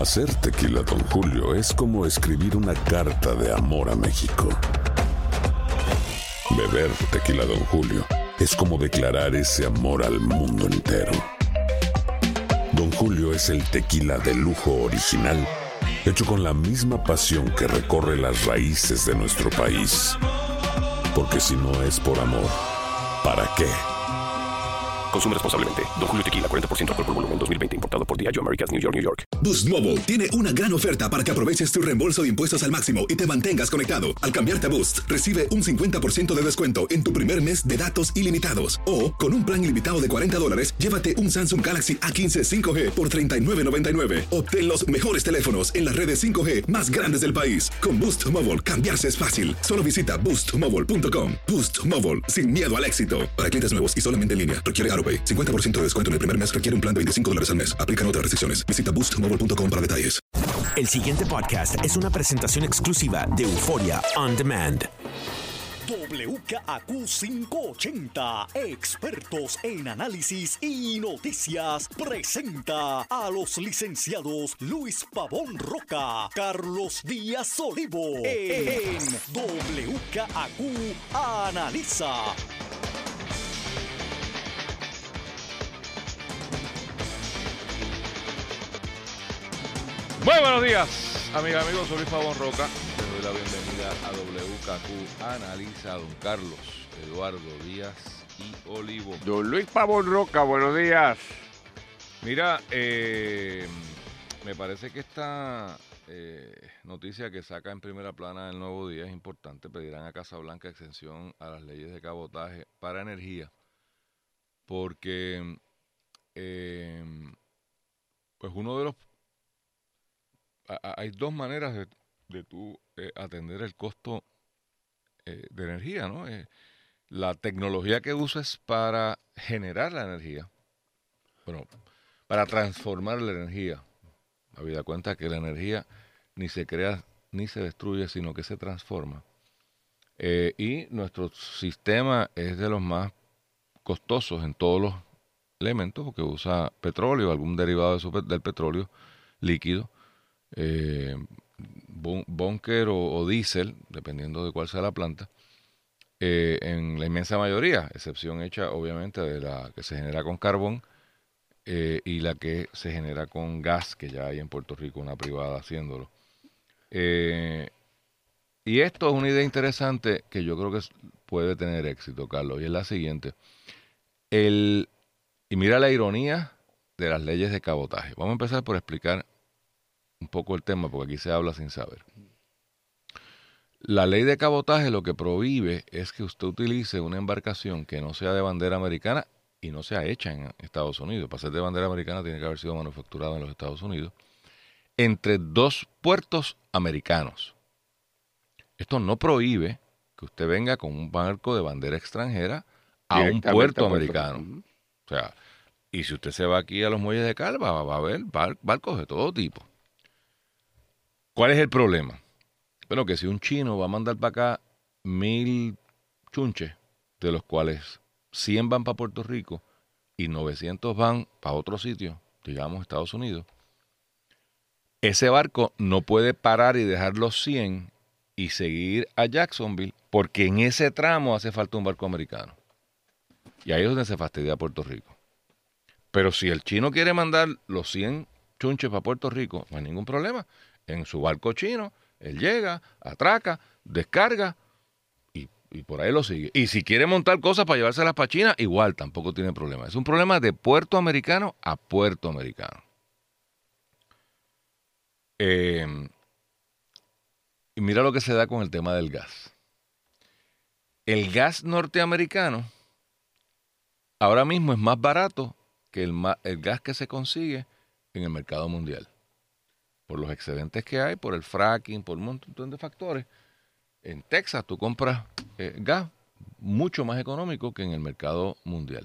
Hacer tequila Don Julio es como escribir una carta de amor a México. Beber tequila Don Julio es como declarar ese amor al mundo entero. Don Julio es el tequila de lujo original, hecho con la misma pasión que recorre las raíces de nuestro país. Porque si no es por amor, ¿para qué? Consume responsablemente. Don Julio Tequila, 40% alcohol por volumen, 2020. Importado por Diageo Americas, New York, New York. Boost Mobile tiene una gran oferta para que aproveches tu reembolso de impuestos al máximo y te mantengas conectado. Al cambiarte a Boost, recibe un 50% de descuento en tu primer mes de datos ilimitados. O, con un plan ilimitado de $40, llévate un Samsung Galaxy A15 5G por $39.99. Obtén los mejores teléfonos en las redes 5G más grandes del país. Con Boost Mobile, cambiarse es fácil. Solo visita boostmobile.com. Boost Mobile, sin miedo al éxito. Para clientes nuevos y solamente en línea, requiere AroPay. 50% de descuento en el primer mes requiere un plan de $25 al mes. Aplican otras restricciones. Visita boostmobile.com para detalles. El siguiente podcast es una presentación exclusiva de Euforia On Demand. WKAQ 580, expertos en análisis y noticias, presenta a los licenciados Luis Pavón Roca, Carlos Díaz Olivo, en WKAQ Analiza. Muy buenos días, amigas, amigos, soy Luis Pavón Roca. Les doy la bienvenida a WKQ Analiza, don Carlos Eduardo Díaz y Olivo. Don Luis Pavón Roca, buenos días. Mira, me parece que esta noticia que saca en primera plana el Nuevo Día es importante. Pedirán a Casa Blanca exención a las leyes de cabotaje para energía, porque pues uno de los hay dos maneras de tú atender el costo de energía, ¿no? La tecnología que usas para generar la energía, bueno, para transformar la energía. Habida cuenta que la energía ni se crea ni se destruye, sino que se transforma. Y nuestro sistema es de los más costosos en todos los elementos, porque usa petróleo, algún derivado del petróleo líquido. Bunker o diésel, dependiendo de cuál sea la planta, en la inmensa mayoría, excepción hecha obviamente de la que se genera con carbón y la que se genera con gas, que ya hay en Puerto Rico una privada haciéndolo. Y esto es una idea interesante que yo creo que puede tener éxito, Carlos, y es la siguiente. Y mira la ironía de las leyes de cabotaje. Vamos a empezar por explicar un poco el tema, porque aquí se habla sin saber. La ley de cabotaje lo que prohíbe es que usted utilice una embarcación que no sea de bandera americana y no sea hecha en Estados Unidos. Para ser de bandera americana tiene que haber sido manufacturada en los Estados Unidos, entre dos puertos americanos. Esto no prohíbe que usted venga con un barco de bandera extranjera a un puerto americano. O sea, y si usted se va aquí a los muelles de Calva, va a haber barcos de todo tipo. ¿Cuál es el problema? Bueno, que si un chino va a mandar para acá 1,000 chunches, de los cuales 100 van para Puerto Rico y 900 van para otro sitio, digamos Estados Unidos, ese barco no puede parar y dejar los 100 y seguir a Jacksonville, porque en ese tramo hace falta un barco americano. Y ahí es donde se fastidia Puerto Rico. Pero si el chino quiere mandar los 100 chunches para Puerto Rico, no hay ningún problema. En su barco chino, él llega, atraca, descarga y por ahí lo sigue. Y si quiere montar cosas para llevárselas para China, igual, tampoco tiene problema. Es un problema de puerto americano a puerto americano. Y mira lo que se da con el tema del gas. El gas norteamericano ahora mismo es más barato que el gas que se consigue en el mercado mundial. Por los excedentes que hay, por el fracking, por un montón de factores. En Texas tú compras gas mucho más económico que en el mercado mundial.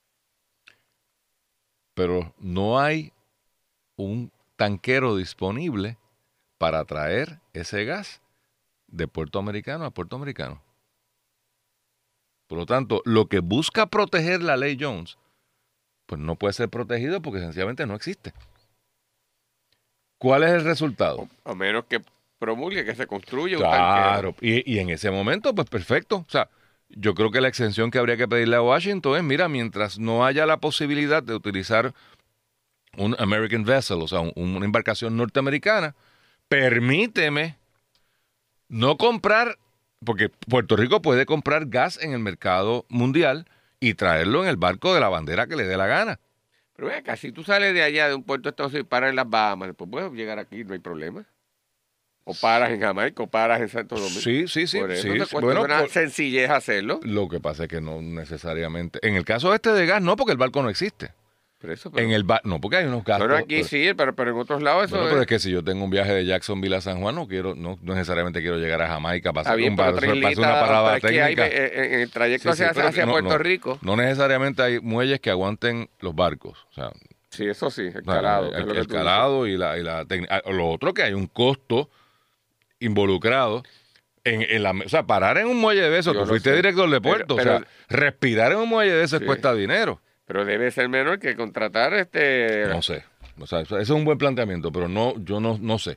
Pero no hay un tanquero disponible para traer ese gas de puerto americano a puerto americano. Por lo tanto, lo que busca proteger la ley Jones, pues no puede ser protegido porque sencillamente no existe. ¿Cuál es el resultado? A menos que promulgue, que se construya un Claro, tanquero. y en ese momento, pues perfecto. O sea, yo creo que la exención que habría que pedirle a Washington es, mira, mientras no haya la posibilidad de utilizar un American vessel, o sea, una embarcación norteamericana, permíteme no comprar, porque Puerto Rico puede comprar gas en el mercado mundial y traerlo en el barco de la bandera que le dé la gana. Pero ve acá, si tú sales de allá, de un puerto de Estados Unidos y paras en las Bahamas, después puedes llegar aquí, no hay problema. O paras en Jamaica, o paras en Santo Domingo. Sí. Por eso sí. te cuesta Bueno, una sencillez hacerlo. lo que pasa es que no necesariamente. En el caso este de gas, no, porque el barco no existe. Pero eso, No, porque hay unos gastos. pero aquí sí, pero en otros lados eso Bueno, pero es que si yo tengo un viaje de Jacksonville a San Juan, no necesariamente quiero llegar a Jamaica para Está bien, hacer pero una parada pero es que hay, técnica. en el trayecto Sí, hacia pero Puerto Rico. No necesariamente hay muelles que aguanten los barcos. O sea, Sí, eso sí, el calado. que es lo que el tú calado y la técnica. Lo otro que hay un costo involucrado o sea, parar en un muelle de eso, Yo tú lo fuiste sé. director de puerto, Pero- o sea, respirar en un muelle de eso Sí. cuesta dinero. dices. Pero debe ser menor que contratar No sé. O sea, ese es un buen planteamiento, pero yo no sé.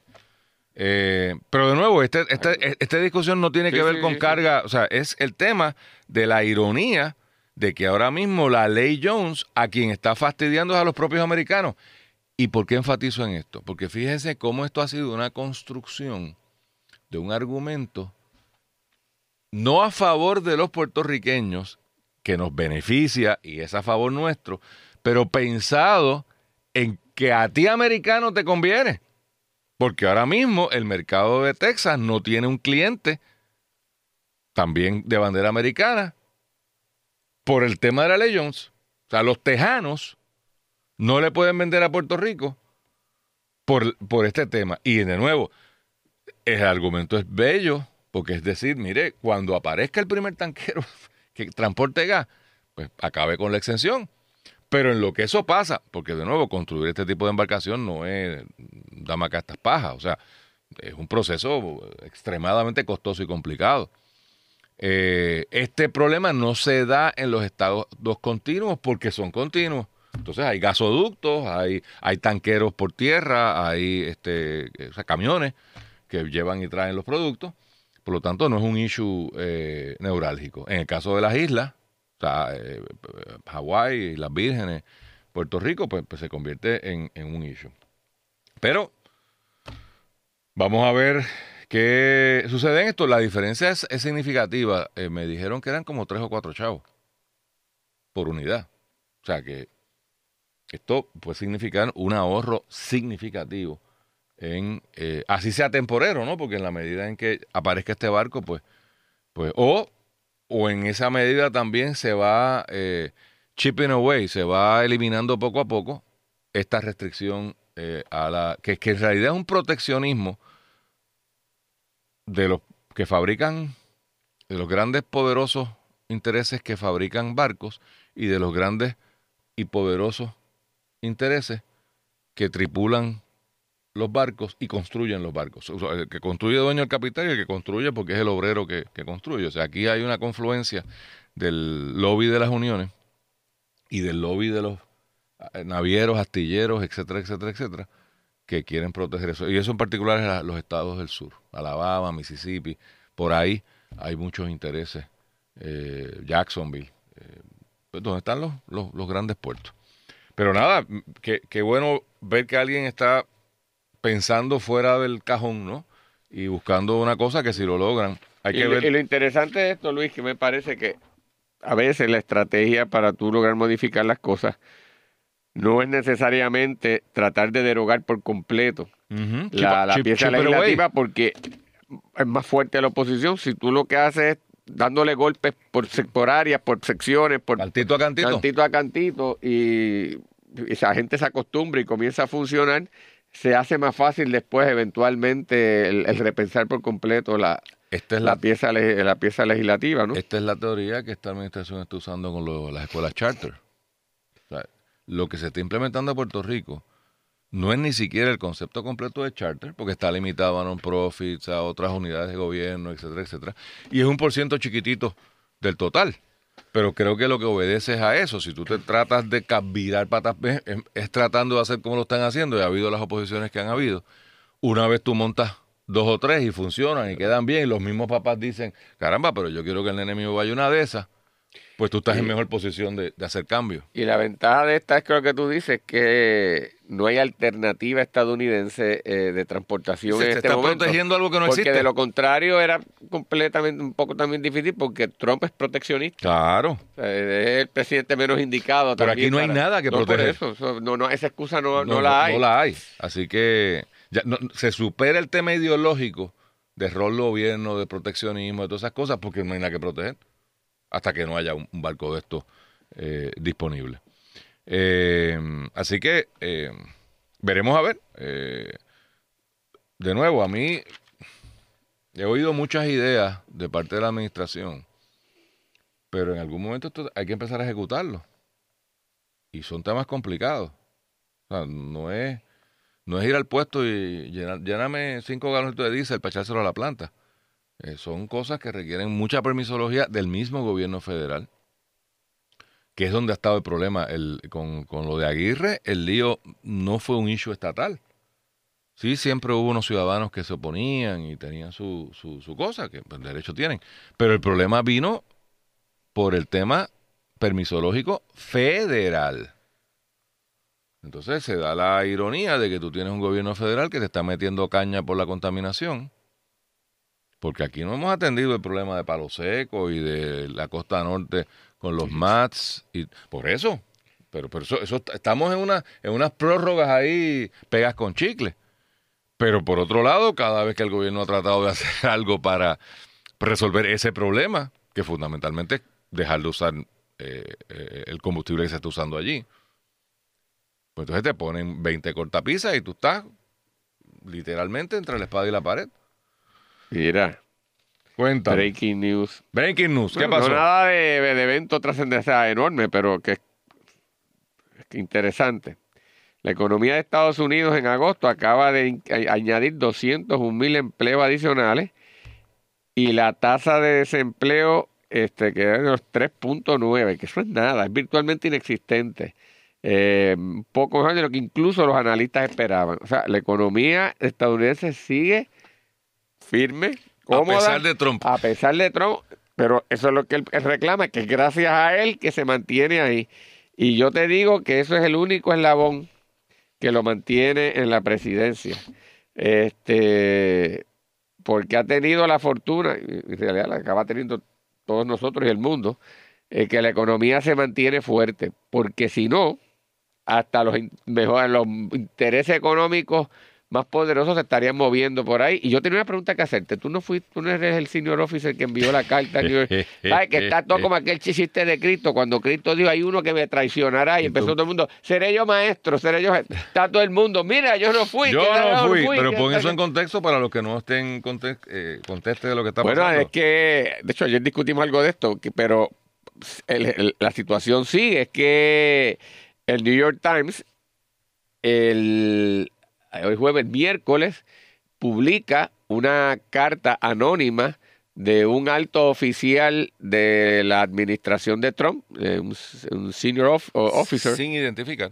Pero de nuevo, esta discusión no tiene Sí, que ver sí, con sí, carga, o sea, es el tema de la ironía de que ahora mismo la ley Jones a quien está fastidiando es a los propios americanos. ¿Y por qué enfatizo en esto? Porque fíjense cómo esto ha sido una construcción de un argumento no a favor de los puertorriqueños, que nos beneficia y es a favor nuestro, pero pensado en que a ti americano te conviene. Porque ahora mismo el mercado de Texas no tiene un cliente también de bandera americana por el tema de la ley Jones. O sea, los tejanos no le pueden vender a Puerto Rico por este tema. Y de nuevo, el argumento es bello, porque es decir, mire, cuando aparezca el primer tanquero que transporte gas, pues acabe con la exención. Pero en lo que eso pasa, porque de nuevo, construir este tipo de embarcación no es dama castas pajas, o sea, es un proceso extremadamente costoso y complicado. Este problema no se da en los estados continuos porque son continuos. Entonces hay gasoductos, hay tanqueros por tierra, hay o sea, camiones que llevan y traen los productos. Por lo tanto, no es un issue neurálgico. En el caso de las islas, o sea, Hawái, las Vírgenes, Puerto Rico, pues se convierte en un issue. Pero vamos a ver qué sucede en esto. La diferencia es significativa. Me dijeron que eran como 3 o 4 chavos por unidad. O sea que esto puede significar un ahorro significativo así sea temporero, ¿no? Porque en la medida en que aparezca este barco, pues o en esa medida también se va chipping away, se va eliminando poco a poco esta restricción que en realidad es un proteccionismo de los que fabrican, de los grandes poderosos intereses que fabrican barcos y de los grandes y poderosos intereses que tripulan los barcos y construyen los barcos. O sea, el que construye dueño del capital y el que construye porque es el obrero que construye. O sea, aquí hay una confluencia del lobby de las uniones y del lobby de los navieros, astilleros, etcétera, etcétera, etcétera, que quieren proteger eso. Y eso en particular es los estados del sur, Alabama, Mississippi, por ahí hay muchos intereses, Jacksonville, donde están los grandes puertos. Pero nada, qué bueno ver que alguien está pensando fuera del cajón, ¿no? Y buscando una cosa que si lo logran, hay que ver. Y lo interesante de esto, Luis, que me parece que a veces la estrategia para tú lograr modificar las cosas no es necesariamente tratar de derogar por completo la pieza legislativa, porque es más fuerte la oposición. Si tú lo que haces es dándole golpes por áreas, por secciones, por cantito a cantito, y esa gente se acostumbra y comienza a funcionar, se hace más fácil después eventualmente el repensar por completo la pieza legislativa, ¿no? Esta es la teoría que esta administración está usando con las escuelas charter. O sea, lo que se está implementando en Puerto Rico no es ni siquiera el concepto completo de charter, porque está limitado a non-profits, a otras unidades de gobierno, etcétera, etcétera. Y es un % chiquitito del total. pero creo que lo que obedece es a eso. Si tú te tratas de virar patas, es tratando de hacer como lo están haciendo, y ha habido las oposiciones que han habido. Una vez tú montas 2 o 3 y funcionan y quedan bien, y los mismos papás dicen, caramba, pero yo quiero que el nene mío vaya a una de esas, pues tú estás en mejor posición de hacer cambios. Y la ventaja de esta es que lo que tú dices, que no hay alternativa estadounidense de transportación en este momento. Se está protegiendo algo que no existe. Porque de lo contrario era completamente un poco también difícil, porque Trump es proteccionista. Claro. O sea, es el presidente menos indicado. Pero aquí no hay nada que proteger. Por eso, no, esa excusa no la hay. No la hay. Así que ya, se supera el tema ideológico de rol gobierno, de proteccionismo, de todas esas cosas, porque no hay nada que proteger hasta que no haya un barco de estos disponible. Así que veremos a ver. De nuevo, a mí he oído muchas ideas de parte de la administración, pero en algún momento esto hay que empezar a ejecutarlo. Y son temas complicados. O sea, no es ir al puesto y llenarme 5 galones de diésel para echárselo a la planta. Son cosas que requieren mucha permisología del mismo gobierno federal, que es donde ha estado el problema. Con lo de Aguirre, el lío no fue un issue estatal. Sí, siempre hubo unos ciudadanos que se oponían y tenían su cosa, que pues, derecho tienen. Pero el problema vino por el tema permisológico federal. Entonces se da la ironía de que tú tienes un gobierno federal que te está metiendo caña por la contaminación. Porque aquí no hemos atendido el problema de Palo Seco y de la costa norte con los MATS. Y por eso. Pero eso estamos en unas prórrogas ahí pegas con chicle. Pero por otro lado, cada vez que el gobierno ha tratado de hacer algo para resolver ese problema, que fundamentalmente es dejar de usar el combustible que se está usando allí, pues entonces te ponen 20 cortapisas y tú estás literalmente entre la espada y la pared. Mira, cuéntame. Breaking news. ¿Qué pasó? No nada de evento trascendental enorme, pero que interesante. La economía de Estados Unidos en agosto acaba de añadir 201,000 empleos adicionales y la tasa de desempleo queda en los 3.9, que eso es nada, es virtualmente inexistente. Poco mejor de lo que incluso los analistas esperaban. O sea, la economía estadounidense sigue firme, cómoda. A pesar de Trump. Pero eso es lo que él reclama, que es gracias a él que se mantiene ahí. Y yo te digo que eso es el único eslabón que lo mantiene en la presidencia. Porque ha tenido la fortuna, y en realidad la acaba teniendo todos nosotros y el mundo, que la economía se mantiene fuerte. Porque si no, hasta los intereses económicos más poderosos se estarían moviendo por ahí. Y yo tenía una pregunta que hacerte. Tú no eres el senior officer que envió la carta a New York. ¿Sabes? Que está todo como aquel chiste de Cristo, cuando Cristo dijo, hay uno que me traicionará, y empezó todo el mundo, seré yo maestro, seré yo. Está todo el mundo, mira, yo no fui. Pero pon eso en contexto para los que no estén conteste de lo que está pasando. Bueno, es que, de hecho, ayer discutimos algo de esto, pero la situación sigue. Es que el New York Times, hoy jueves, miércoles, publica una carta anónima de un alto oficial de la administración de Trump, un senior officer. Sin identificar.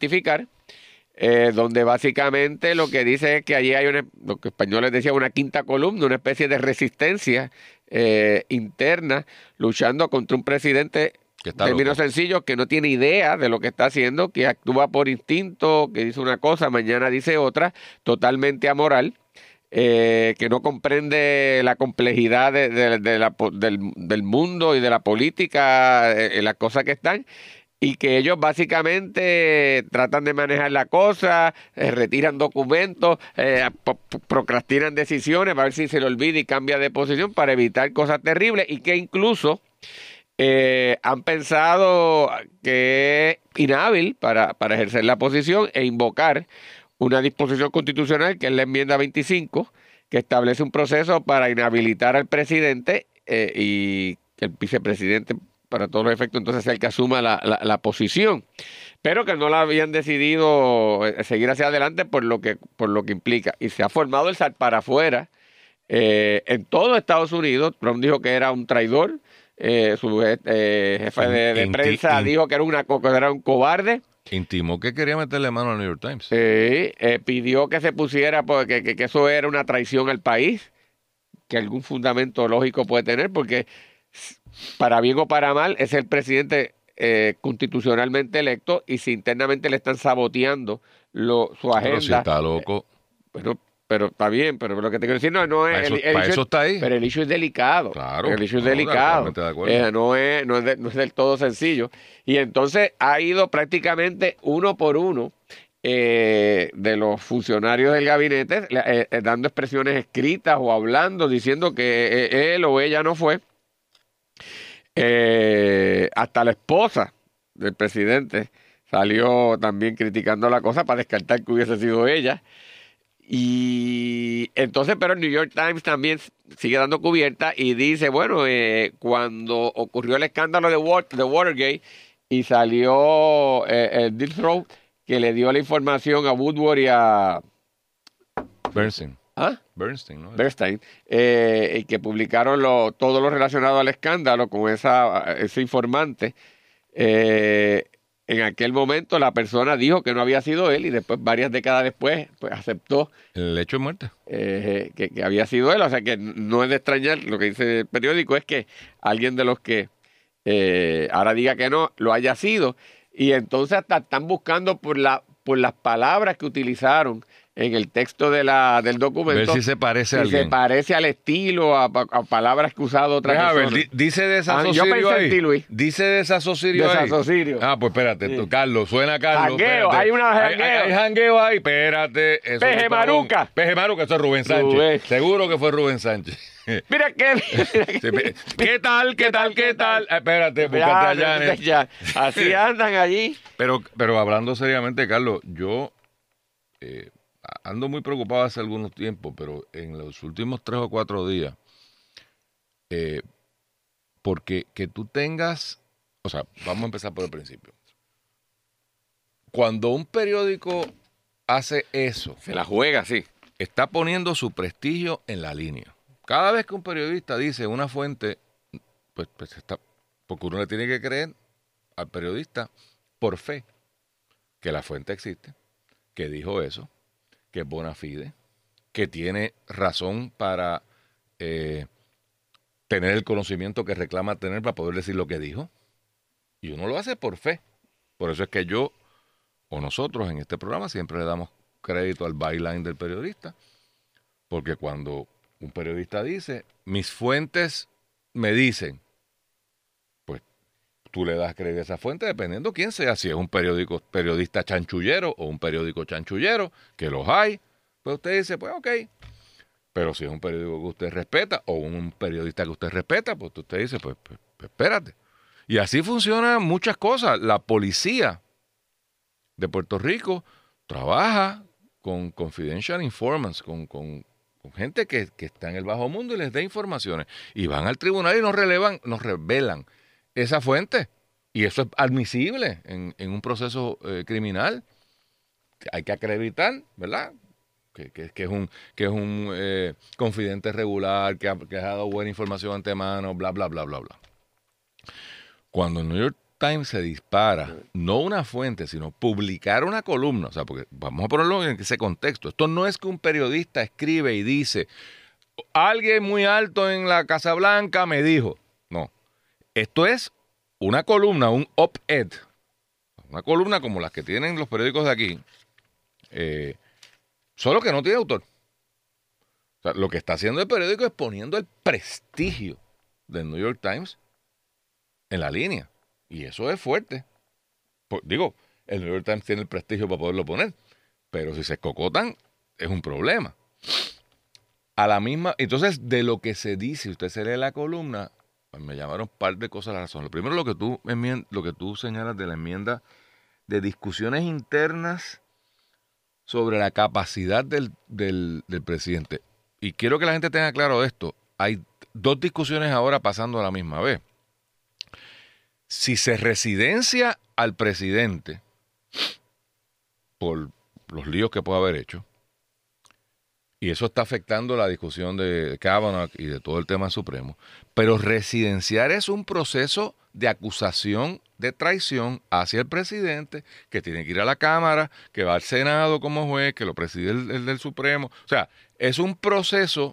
Donde básicamente lo que dice es que allí hay lo que españoles decían, una quinta columna, una especie de resistencia interna, luchando contra un presidente, en términos sencillos, que no tiene idea de lo que está haciendo, que actúa por instinto, que dice una cosa, mañana dice otra, totalmente amoral, que no comprende la complejidad del mundo y de la política, las cosas que están, y que ellos básicamente tratan de manejar la cosa, retiran documentos, procrastinan decisiones para ver si se le olvida y cambia de posición para evitar cosas terribles, y que incluso han pensado que es inhábil para ejercer la posición e invocar una disposición constitucional, que es la enmienda 25, que establece un proceso para inhabilitar al presidente y el vicepresidente, para todos los efectos, entonces es el que asuma la posición, pero que no la habían decidido seguir hacia adelante por lo que implica. Y se ha formado el sal para afuera en todo Estados Unidos. Trump dijo que era un traidor, su jefe de prensa dijo que era un cobarde. Intimó que quería meterle mano al New York Times. Pidió que se pusiera porque que eso era una traición al país, que algún fundamento lógico puede tener, porque para bien o para mal es el presidente constitucionalmente electo, y si internamente le están saboteando su agenda. Pero si está loco. Pero está bien, pero lo que te quiero decir no es... Para eso está ahí. Pero el issue es delicado. Claro. El issue es delicado. No es del todo sencillo. Y entonces ha ido prácticamente uno por uno de los funcionarios del gabinete dando expresiones escritas o hablando, diciendo que él o ella no fue. Hasta la esposa del presidente salió también criticando la cosa para descartar que hubiese sido ella. Y entonces, pero el New York Times también sigue dando cubierta y dice, bueno, cuando ocurrió el escándalo de Watergate y salió el Deep Throat, que le dio la información a Woodward y a Bernstein. ¿Ah? Bernstein, ¿no? Bernstein, y que publicaron todo lo relacionado al escándalo con ese informante. En aquel momento la persona dijo que no había sido él, y después, varias décadas después, pues aceptó el hecho de muerte, que había sido él. O sea que no es de extrañar, lo que dice el periódico es que alguien de los que ahora diga que no, lo haya sido. Y entonces hasta están buscando por las palabras que utilizaron en el texto del documento. Ver si se parece a alguien. Si se parece al estilo, a palabras que ha usado otra persona. A ver, dice desasosirio yo pensé ahí. En ti, Luis. Dice desasosirio ahí. Desasosirio. Pues espérate, sí. Carlos, suena Carlos. Jangueo, hay una jangueo. Hay jangueo ahí, espérate. Peje Maruca. Peje Maruca, eso es Rubén Sánchez. Seguro que fue Rubén Sánchez. Mira qué. ¿Qué tal? Espérate, búscate a Janet. Así andan allí. Pero hablando seriamente, Carlos, yo ando muy preocupado hace algunos tiempos, pero en los últimos 3 o 4 días, porque que tú tengas, o sea, vamos a empezar por el principio. Cuando un periódico hace eso, se la juega, sí. Está poniendo su prestigio en la línea. Cada vez que un periodista dice una fuente, pues está, porque uno le tiene que creer al periodista por fe que la fuente existe, que dijo eso, que es bona fide, que tiene razón para tener el conocimiento que reclama tener para poder decir lo que dijo. Y uno lo hace por fe. Por eso es que yo, o nosotros en este programa, siempre le damos crédito al byline del periodista, porque cuando un periodista dice, mis fuentes me dicen, pues tú le das crédito a esa fuente dependiendo quién sea, si es un periodista chanchullero o un periódico chanchullero, que los hay, pues usted dice, pues ok. Pero si es un periódico que usted respeta o un periodista que usted respeta, pues usted dice, pues espérate. Y así funcionan muchas cosas. La policía de Puerto Rico trabaja con confidential informants, con gente que está en el bajo mundo y les da informaciones. Y van al tribunal y nos revelan esa fuente. Y eso es admisible en un proceso criminal. Hay que acreditar, ¿verdad? Que es un confidente regular, que ha dado buena información antemano, bla, bla, bla, bla, bla. Cuando el New York Times se dispara, no una fuente, sino publicar una columna, o sea, porque vamos a ponerlo en ese contexto. Esto no es que un periodista escribe y dice, alguien muy alto en la Casa Blanca me dijo. No, esto es una columna, un op-ed, una columna como las que tienen los periódicos de aquí, solo que no tiene autor. O sea, lo que está haciendo el periódico es poniendo el prestigio del New York Times en la línea. Y eso es fuerte. Digo, el New York Times tiene el prestigio para poderlo poner, pero si se escocotan, es un problema. Entonces, de lo que se dice, usted se lee la columna, pues me llamaron un par de cosas a la razón. Lo primero, lo que tú señalas de la enmienda de discusiones internas sobre la capacidad del presidente. Y quiero que la gente tenga claro esto. Hay 2 discusiones ahora pasando a la misma vez. Si se residencia al presidente por los líos que puede haber hecho, Y eso está afectando la discusión de Kavanaugh y de todo el tema supremo. Pero residenciar es un proceso de acusación de traición hacia el presidente, que tiene que ir a la Cámara, que va al Senado como juez, que lo preside el del Supremo. O sea, es un proceso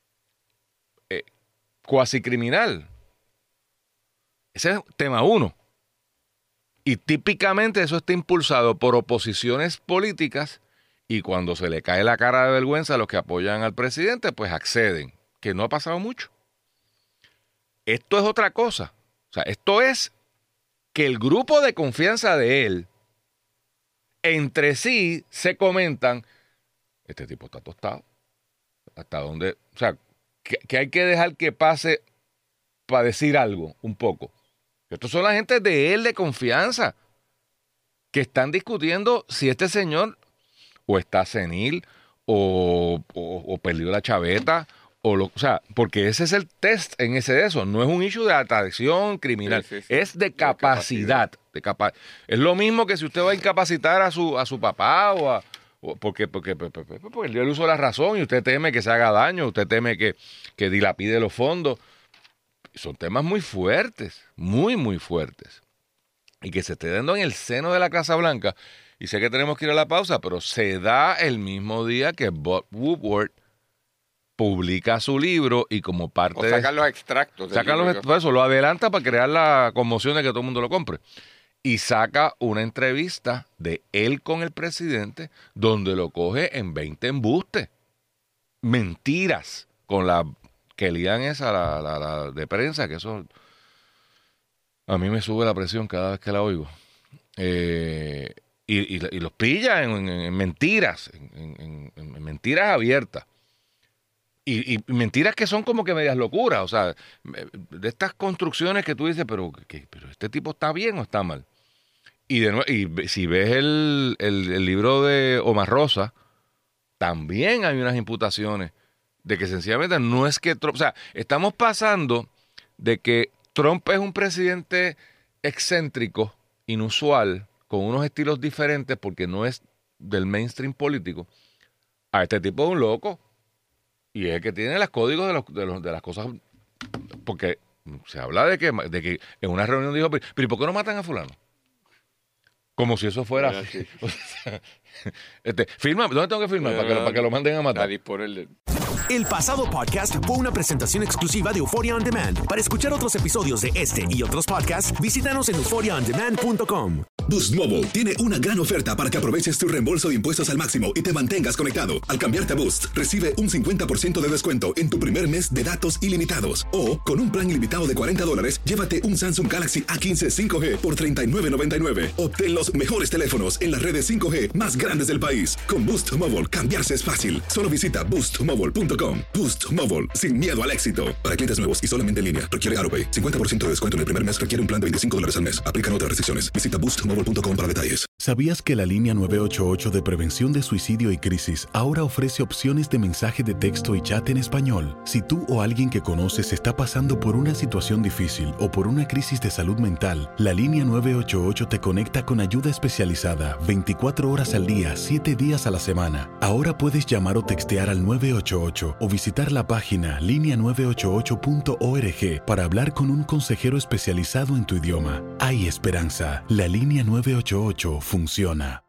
cuasi criminal. Ese es tema 1. Y típicamente eso está impulsado por oposiciones políticas, y cuando se le cae la cara de vergüenza a los que apoyan al presidente, pues acceden, que no ha pasado mucho. Esto es otra cosa. O sea, esto es que el grupo de confianza de él, entre sí se comentan, este tipo está tostado. ¿Hasta dónde? O sea, que hay que dejar que pase para decir algo, un poco. Estos son la gente de él de confianza, que están discutiendo si este señor o está senil, o perdió la chaveta, o sea, porque ese es el test en ese de eso. No es un issue de adicción criminal, sí. Es de capacidad. Es lo mismo que si usted va a incapacitar a su papá porque él usó la razón y usted teme que se haga daño, usted teme que dilapide los fondos. Son temas muy fuertes, muy, muy fuertes. Y que se esté dando en el seno de la Casa Blanca. Y sé que tenemos que ir a la pausa, pero se da el mismo día que Bob Woodward publica su libro y como parte sacan los extractos. Eso lo adelanta para crear la conmoción de que todo el mundo lo compre. Y saca una entrevista de él con el presidente donde lo coge en 20 embustes. Mentiras con la que lían esa, la de prensa, que eso a mí me sube la presión cada vez que la oigo. Y los pilla en mentiras, en mentiras abiertas. Y mentiras que son como que medias locuras, o sea, de estas construcciones que tú dices, pero ¿este tipo está bien o está mal? Y si ves el libro de Omar Rosa, también hay unas imputaciones de que sencillamente no es que Trump, o sea, estamos pasando de que Trump es un presidente excéntrico, inusual, con unos estilos diferentes porque no es del mainstream político, a este tipo es un loco. Y es el que tiene los códigos de las cosas, porque se habla de que en una reunión dijo, pero ¿y por qué no matan a fulano? Como si eso fuera así. O sea, firma, ¿dónde tengo que firmar? Para que lo manden a matar. El pasado podcast fue una presentación exclusiva de Euphoria On Demand. Para escuchar otros episodios de este y otros podcasts, visítanos en euphoriaondemand.com. Boost Mobile tiene una gran oferta para que aproveches tu reembolso de impuestos al máximo y te mantengas conectado. Al cambiarte a Boost, recibe un 50% de descuento en tu primer mes de datos ilimitados. O, con un plan ilimitado de $40, llévate un Samsung Galaxy A15 5G por $39.99. Obtén los mejores teléfonos en las redes 5G más grandes del país. Con Boost Mobile, cambiarse es fácil. Solo visita boostmobile.com. Boost Mobile, sin miedo al éxito. Para clientes nuevos y solamente en línea, requiere AutoPay. 50% de descuento en el primer mes requiere un plan de $25 al mes. Aplican otras restricciones. Visita boostmobile.com para detalles. ¿Sabías que la línea 988 de prevención de suicidio y crisis ahora ofrece opciones de mensaje de texto y chat en español? Si tú o alguien que conoces está pasando por una situación difícil o por una crisis de salud mental, la línea 988 te conecta con ayuda especializada 24 horas al día, 7 días a la semana. Ahora puedes llamar o textear al 988 o visitar la página linea988.org para hablar con un consejero especializado en tu idioma. Hay esperanza. La línea 988 funciona.